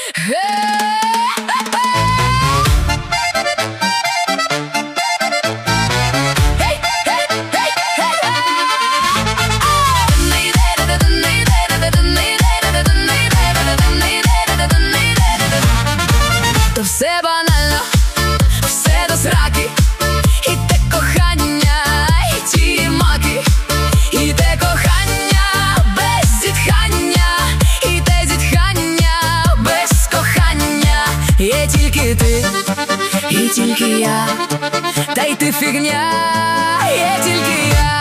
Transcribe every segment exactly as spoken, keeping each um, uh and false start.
То все банально, все до сраки. І те кохання, і ті маки. І те кохання без зітхання. І те зітхання без кохання. Є тільки ти, і тільки я. Та й ти фігня, є тільки я.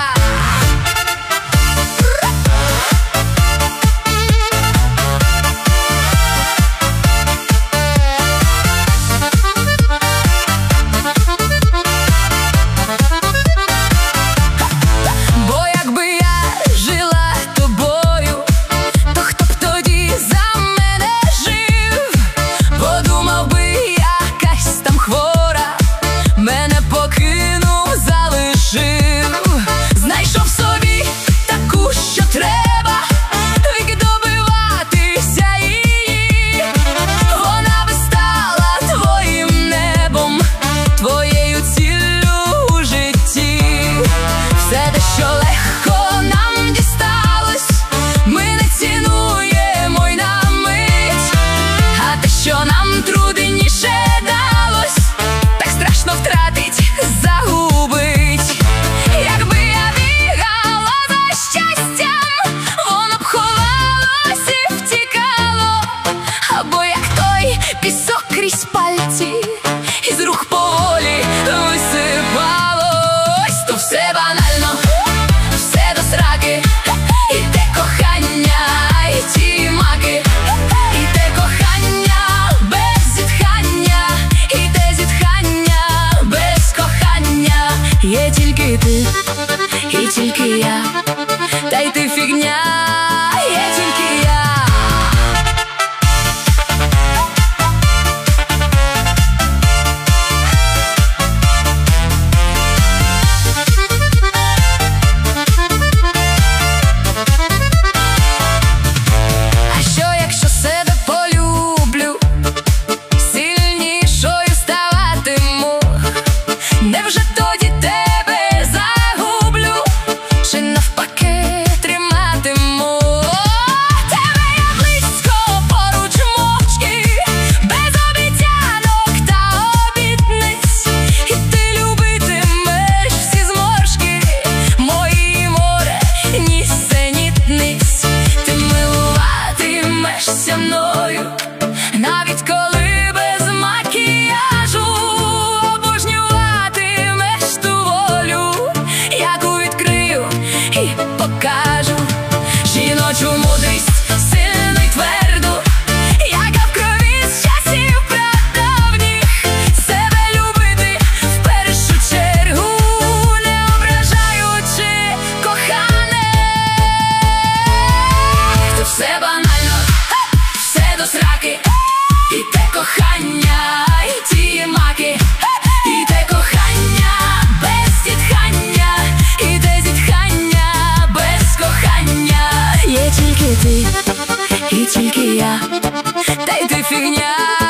Пісок крізь пальці, із рук поволі висипалось. То все банально, все до сраки. І те кохання, і ті маки. І те кохання без зітхання. І те зітхання без кохання. Є тільки ти, і тільки я. Та й ти фігня, є тільки я. Невже тоді тебе загублю? Чи навпаки триматиму? Тебе я близько, поруч мовчки, без обіцянок та обітниць. І ти любитимеш всі зморшки, мої море, нісенітниць. Ти милуватимешся мною, навіть коли без макіяжу. І покажу жіночу мудрість, сильну й тверду, яка в крові з часів прадавніх. Себе любити в першу чергу, не ображаючи кохане. То все банально, все до сраки. І те кохання, і ті маки. І те кохання без зітхання. І те зітхання без кохання. Є тільки ти, і тільки я. Та й ти фігня.